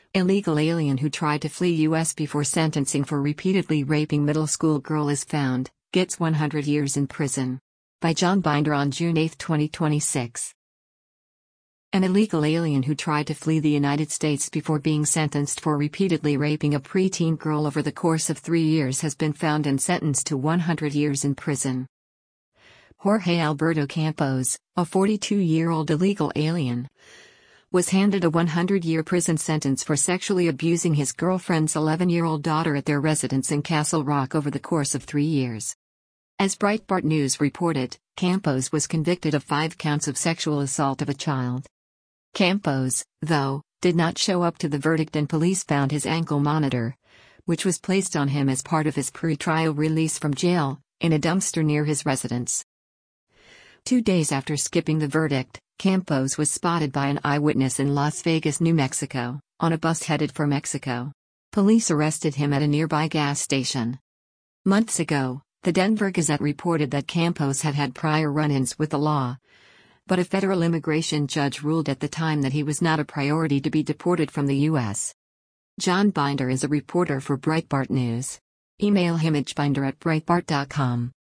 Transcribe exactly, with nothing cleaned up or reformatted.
Illegal alien who tried to flee U S before sentencing for repeatedly raping middle school girl is found, gets one hundred years in prison. By John Binder on June eighth twenty twenty-six. An illegal alien who tried to flee the United States before being sentenced for repeatedly raping a preteen girl over the course of three years has been found and sentenced to one hundred years in prison. Jorge Alberto Campos, a forty-two-year-old illegal alien, was handed a one hundred year prison sentence for sexually abusing his girlfriend's eleven-year-old daughter at their residence in Castle Rock over the course of three years. As Breitbart News reported, Campos was convicted of five counts of sexual assault of a child. Campos, though, did not show up to the verdict and police found his ankle monitor, which was placed on him as part of his pre-trial release from jail, in a dumpster near his residence. Two days after skipping the verdict, Campos was spotted by an eyewitness in Las Vegas, New Mexico, on a bus headed for Mexico. Police arrested him at a nearby gas station. Months ago, the Denver Gazette reported that Campos had had prior run-ins with the law, but a federal immigration judge ruled at the time that he was not a priority to be deported from the U S. John Binder is a reporter for Breitbart News. Email him at binder at breitbart dot com.